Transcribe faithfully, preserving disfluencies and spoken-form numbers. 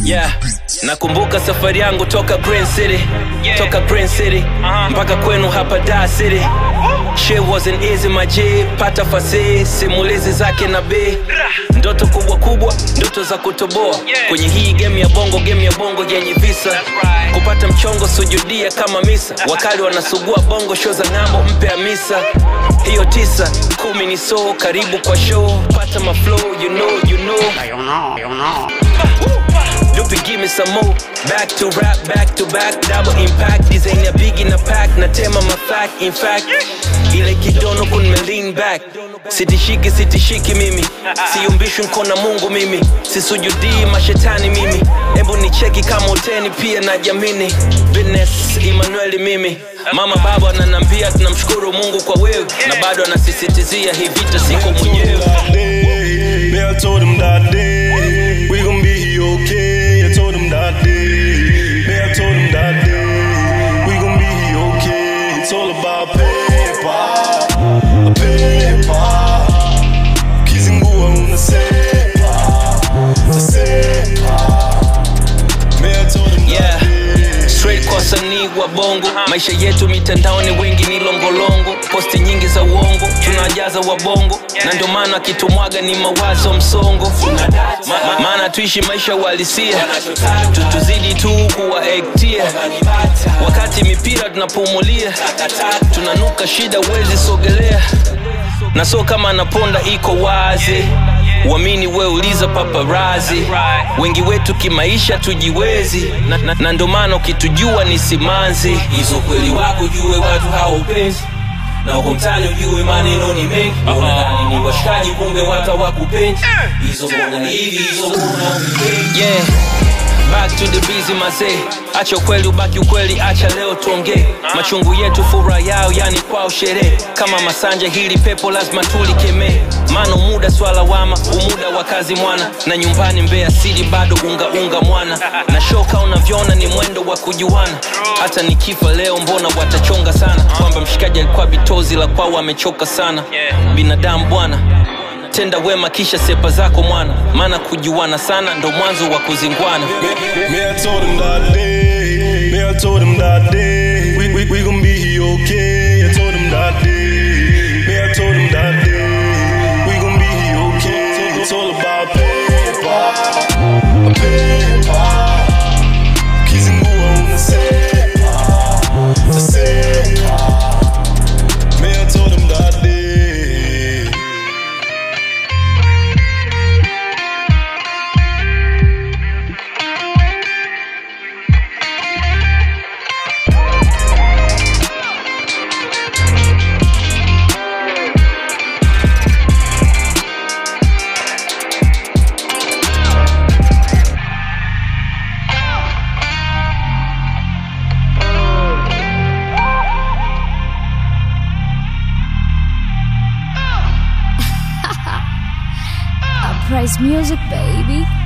Yeah, nakumbuka safari yangu toka Green City, yeah. Toka Green City uh-huh. mpaka kwenu hapa Dar City. Shit wasn't easy my G, pata fasi, simulizi zake na B. Ndoto kubwa kubwa, ndoto za kutoboa, yeah. Kwenye hii game ya bongo, game ya bongo yenye visa, right. Kupata mchongo sujudia kama misa. Wakali wanasugua bongo, show za ngambo mpea misa. Hiyo tisa, kumi ni so, karibu kwa show. Pata ma flow, you know, you know You know, you know Lupi give me some more. Back to rap, back to back, double impact. This ain't a big in a pack, natema my fact. In fact, ile kidono kun me lean back. Sitishiki, sitishiki mimi, siyumbishwi mkona Mungu mimi, sisujudii mashetani mimi. Embu ni cheki kama uteni pia na jamini. Business, Emmanuel mimi. Mama baba ananambia tunamshukuru Mungu kwa wewe, na bado anasisitizia hii vita siko mwenyewe. I told him that day we gon' be okay. I told him that day. I told him that day we gon' be okay. It's all about paper, paper. Kizingua unasepa, unasepa. I told him that day. Straight kwa sanii wa bongo, maisha yetu mitandaoni wengi ni longolongo. Posti nyingi za uongo, tunajaza wabongo, na ndo maana kitumwaga ni mawazo msongo. Ma, maana tuishi maisha uhalisia, tutuzidi tu kuwa ektia. Wakati mipira tunapumulia, tunanuka shida uwezi sogelea. Na so kama naponda iko wazi, uamini we uliza paparazi. Wengi wetu kimaisha tujiwezi, na, na, na ndo maana ukitujua ni simanzi. Hizo kweli wako jue watu haupenzi, na uko mtani ujue maneno ni mengi. Unadhani ni washikaji kumbe watu hawakupendi. Hizo mbona hivi, hizo mbona hivi. Yeah, back to the busy mazee. Acha ukweli ubaki ukweli, acha leo tuongee. Machungu yetu furaha yao, yani kwao sherehe. Kama masanja hili pepo lazima tulikemee. Mano muda swala wama, umuda wa kazi mwana. Na nyumbani Mbeya City bado unga unga mwana. Na shoka unavyoona ni mwendo wa kujuana. Hata nikifa leo mbona watachonga sana, kwamba mshikaji alikuwa bitozi la kwao amechoka sana. Binadamu bwana, tenda wema kisha sepa zako mwana, maana kujuana sana ndo mwanzo wa kuzingwana. Me I told him that day, me I told him that day we, we, we gon' be okay. I told him that day, me I told him that day we gon' be okay. It's all about paper, paper. Kizingua unasepa, unasepa. Me I told him that day. Price music, baby.